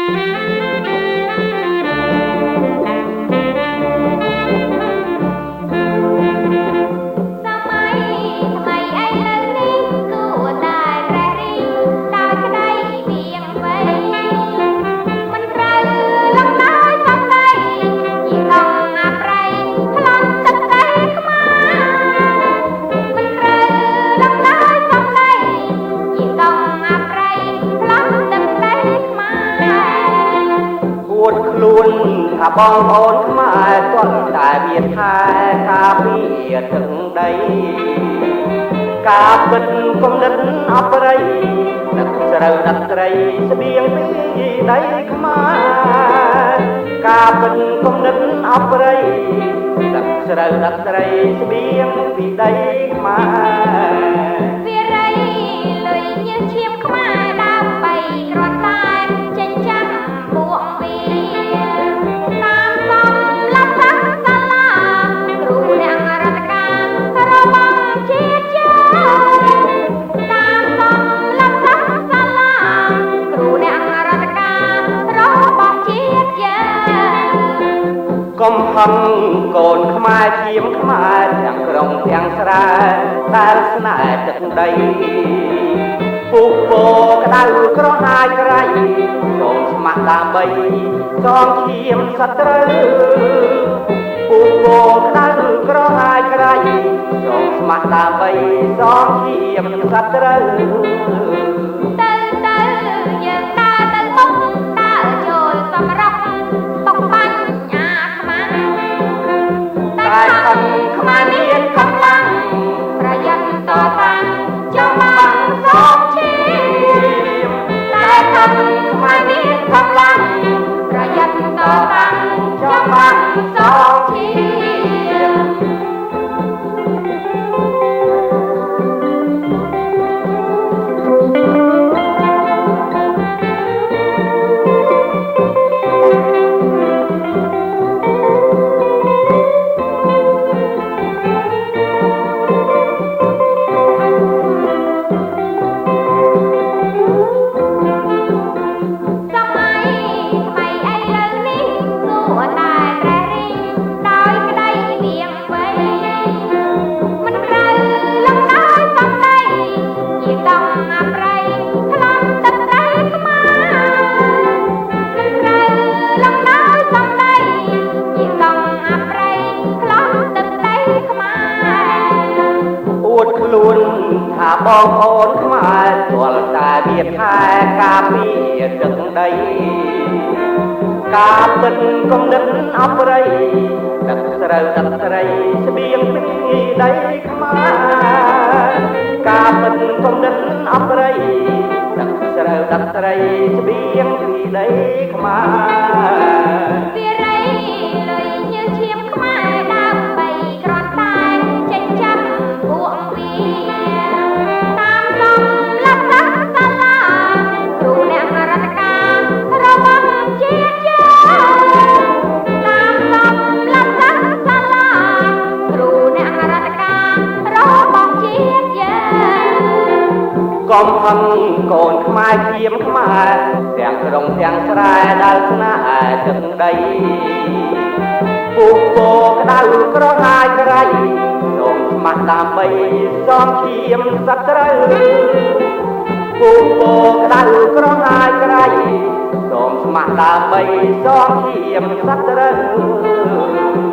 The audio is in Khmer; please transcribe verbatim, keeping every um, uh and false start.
ខ្លួនថាបងប្អូនខ្មែរទាល់តែវាថែការពារទឹកដីការពិតគំនិតអបរិយដឹកស្រូវដឹកត្រីស្បៀងពីដីខ្មែរការពិតគំនិតអបរិយដឹកស្រូវដឹកត្រីស្បៀងពីដីខ្មែរវារីលុយញើសឈាមខ្មែរដើម្បីគ្រាន់តែចិញ្ចឹមពួកវាតាមសំឡេងសាលាគ្រូអ្នករដ្ឋការរបស់ជាតិយើងតាមសំឡេងសាលាគ្រូអ្នករដ្ឋការរបស់ជាតិយើងកុំហឹងកូនខ្មែរឈាមខ្មែរទាំងក្រុងទាំងស្រែដែលស្នេហ៍ទឹកដីពុះពោក្តៅក្រហាយក្រៃសូមស្ម័គ្រដើម្បីសងឈាមសត្រូវពុះពោក្តៅក្រហាយក្រៃសូមស្ម័គ្រដើម្បីសងឈាមសត្រូវទៅទៅយើងដើរទៅមុខដើរចូលសម្រុកបុកបាញ់អាខ្មាំងតែខំខ្មែរមានកម្លាំងប្រយ័ត្នតតាំងចំបាំងសងឈាមតែខំខ្មែរមានកម្លាំងប្រយ័ត្នតតាំងចំបាំងសងឈាមខ្លួនថាបងប្អូនខ្មែរទាល់តែវាថែការពារទឹកដីការពិតគំនិតអបរិយដឹកស្រូវដឹកត្រីស្បៀងពីដីខ្មែរការពិតគំនិតអបរិយដឹកស្រូវដឹកត្រីស្បៀងពីដីខ្មែរវារីលុយញើសឈាមខ្មែរដើម្បីគ្រាន់តែចិញ្ចឹមពួកវាតាមសំឡេងសាលាគ្រូអ្នករដ្ឋការរបស់ជាតិយើងតាមសំឡេងសាលាគ្រូអ្នករដ្ឋការរបស់ជាតិយើងកុំហឹងកូនខ្មែរឈាមខ្មែរទាំងក្រុងទាំងស្រែដែលស្នេហ៍ទឹកដីពុះពោក្តៅក្រហាយក្រៃសូមស្ម័គ្រដើម្បីសងឈាមសត្រូវពុះពោក្តៅក្រហាយក្រៃសូមស្ម័គ្រដើម្បីសងឈាមសត្រូវ